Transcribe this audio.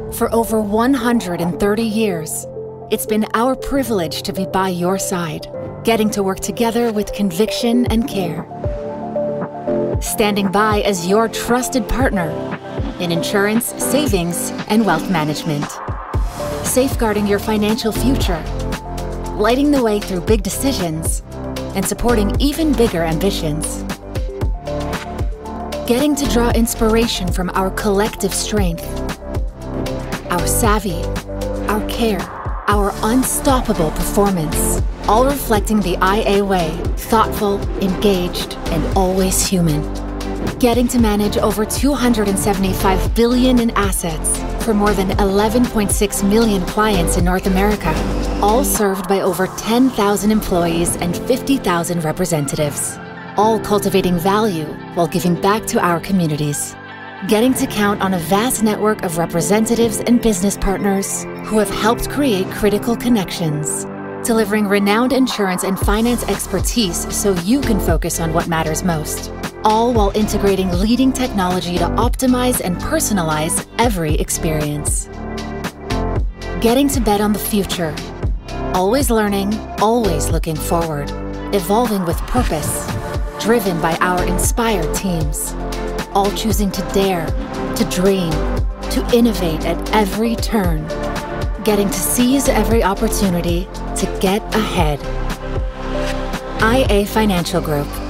For over 130 years, it's been our privilege to be by your side, getting to work together with conviction and care. Standing by as your trusted partner in insurance, savings, and wealth management. Safeguarding your financial future, lighting the way through big decisions, and supporting even bigger ambitions. Getting to draw inspiration from our collective strength, our savvy, our care, our unstoppable performance, all reflecting the IA way, thoughtful, engaged, and always human. Getting to manage over $275 billion in assets for more than 11.6 million clients in North America, all served by over 10,000 employees and 50,000 representatives, all cultivating value while giving back to our communities. Getting to count on a vast network of representatives and business partners who have helped create critical connections, delivering renowned insurance and finance expertise so you can focus on what matters most, all while integrating leading technology to optimize and personalize every experience. Getting to bet on the future, always learning, always looking forward, evolving with purpose, driven by our inspired teams, all choosing to dare, to dream, to innovate at every turn, getting to seize every opportunity to get ahead. IA Financial Group.